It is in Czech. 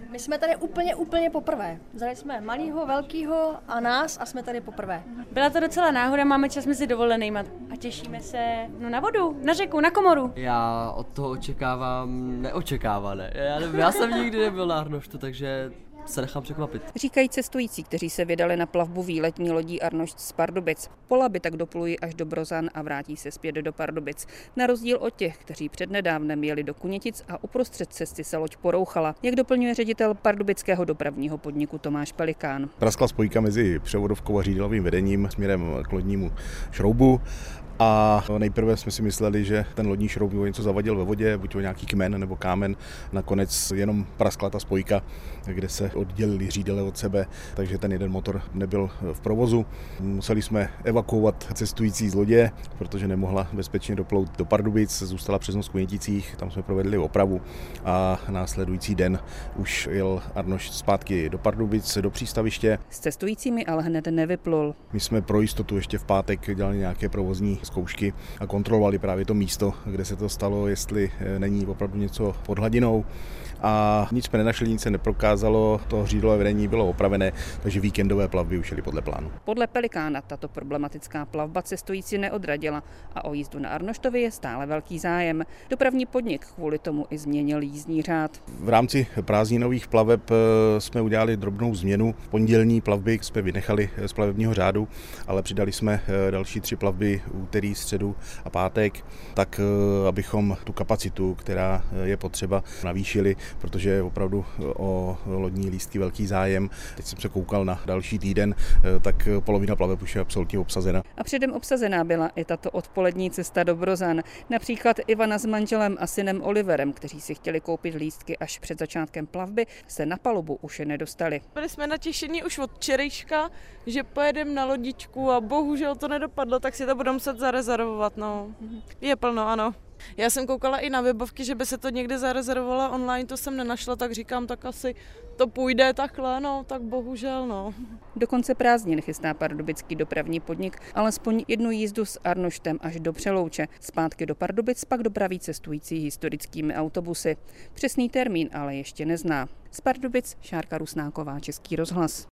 My jsme tady úplně poprvé. Vzali jsme malýho, velkýho a nás a jsme tady poprvé. Byla to docela náhoda, máme čas mezi dovolenýma a těšíme se na vodu, na řeku, na komoru. Já od toho očekávám neočekávané. Já jsem nikdy nebyl na Arnoštu, takže se nechám překvapit. Říkají cestující, kteří se vydali na plavbu výletní lodí Arnošt z Pardubic. Po Labi tak doplují až do Brozan a vrátí se zpět do Pardubic. Na rozdíl od těch, kteří přednedávnem jeli do Kunětic a uprostřed cesty se loď porouchala, jak doplňuje ředitel pardubického dopravního podniku Tomáš Pelikán. Praskla spojka mezi převodovkou a řídilovým vedením směrem k lodnímu šroubu. A nejprve jsme si mysleli, že ten lodní šroub něco zavadil ve vodě, buď to nějaký kmen nebo kámen. Nakonec jenom praskla ta spojka, kde se oddělili řídele od sebe, takže ten jeden motor nebyl v provozu. Museli jsme evakuovat cestující z lodě, protože nemohla bezpečně doplout do Pardubic, zůstala přes noc v Kuněticích, tam jsme provedli opravu a následující den už jel Arnošt zpátky do Pardubic, do přístaviště. S cestujícími ale hned nevyplul. My jsme pro jistotu ještě v pátek dělali nějaké provozní zkoušky a kontrolovali právě to místo, kde se to stalo, jestli není opravdu něco pod hladinou. A nic jsme nenašli, nic se neprokázalo, to řídlové vedení bylo opravené, takže víkendové plavby už jeli podle plánu. Podle Pelikána tato problematická plavba cestující neodradila a o jízdu na Arnoštově je stále velký zájem. Dopravní podnik kvůli tomu i změnil jízdní řád. V rámci prázdninových plaveb jsme udělali drobnou změnu. Pondělní plavby jsme vynechali z plavebního řádu, ale přidali jsme další 3 plavby úterý, středu a pátek, tak abychom tu kapacitu, která je potřeba, navýšili, protože je opravdu o lodní lístky velký zájem. Teď jsem se koukal na další týden, tak polovina plaveb už je absolutně obsazena. A předem obsazená byla i tato odpolední cesta do Brozan. Například Ivana s manželem a synem Oliverem, kteří si chtěli koupit lístky až před začátkem plavby, se na palubu už je nedostali. Byli jsme natěšení už od včerejška, že pojedeme na lodičku a bohužel to nedopadlo, tak si to budeme muset zarezervovat. No. Je plno, ano. Já jsem koukala i na webovky, že by se to někde zarezervovala online, to jsem nenašla, tak říkám, tak asi to půjde takhle, no, tak bohužel, no. Do konce prázdnin chystá pardubický dopravní podnik alespoň jednu jízdu s Arnoštem až do Přelouče. Zpátky do Pardubic pak dopraví cestující historickými autobusy. Přesný termín ale ještě nezná. Z Pardubic Šárka Rusnáková, Český rozhlas.